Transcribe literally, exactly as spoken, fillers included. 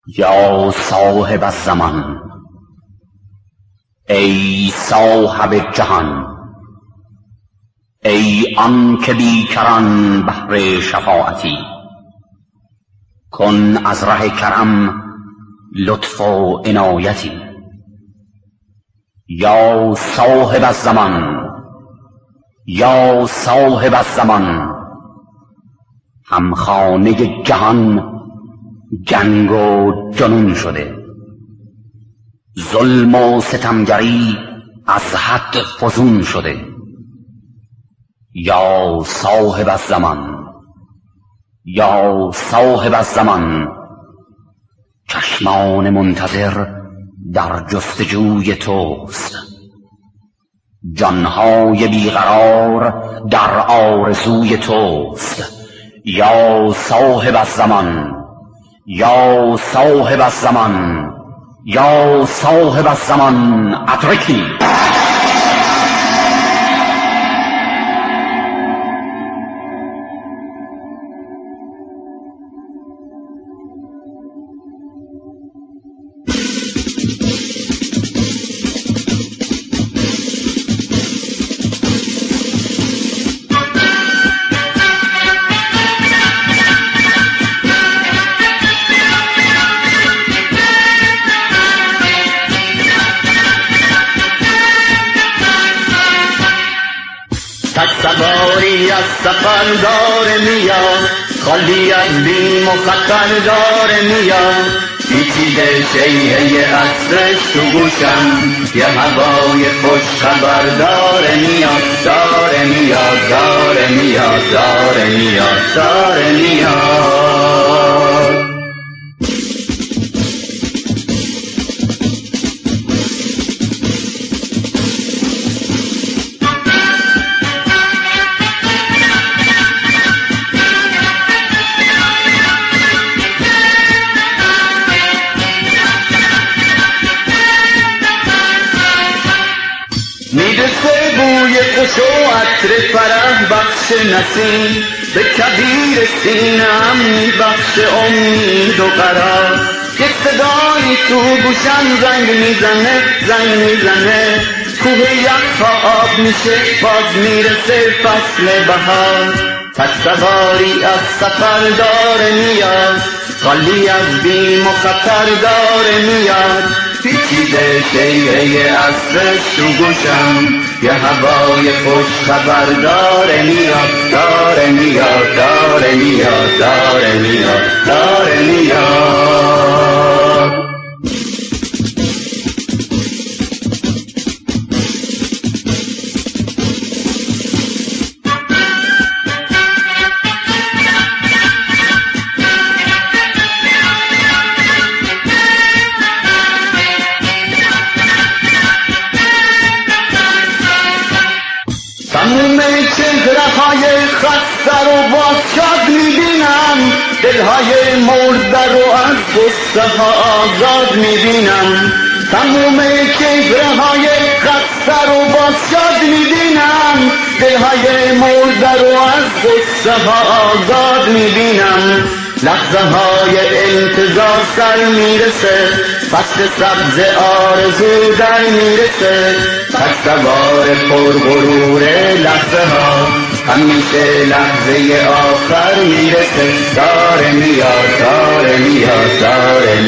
یا صاحب الزمان، ای صاحب جهان، ای آن که بیکران بهر شفاعتی، کن از ره کرم لطف و عنایتی. یا صاحب الزمان، یا صاحب الزمان، همخانه جهان جنگ و جنون شده، ظلم و ستمگری از حد فزون شده. یا صاحب الزمان، یا صاحب الزمان، چشمان منتظر در جستجوی توست، جانهای بیقرار در آرزوی توست. یا صاحب الزمان، یا صاحب الزمان، یا صاحب الزمان، ادرکنی. تک سواری از سفر داره میاد، خالی از بیم و خطر داره میاد، پیچیده شیهه عصرش تو گوشم، یه هوای خوش خبر داره میاد، داره میاد، داره میاد، داره میاد، داره میاد. میرسه بوی خوش و عطر فرح بخش نسیم، به کبیر سینم میبخش امید و قرار، یه صدایی تو گوشم زنگ میزنه، زنگ میزنه، کوه یخها آب میشه، باز میرسه فصل بهار. تک سواری از سفر داره میاد، خالی از بیم و خطر داره میاد، پیچیده شیهه عصرش تو گوشم، یه هوای خوش خبر داره میاد، داره میاد، داره میاد، داره میاد، داره میاد. تموم چهره های خسته رو باز شاد میبینم، دلهای مرده رو از غصه ها آزاد میبینم، تموم چهره های خسته رو باز شاد میبینم، دلهای مرده رو از غصه ها آزاد میبینم. لحظه های انتظار سر میرسه، فصل سبز آرزو در میرسه، تک سوار پرغرور لحظه ها، همیشه لحظه آخر میرسه، داره میاد، داره میاد، داره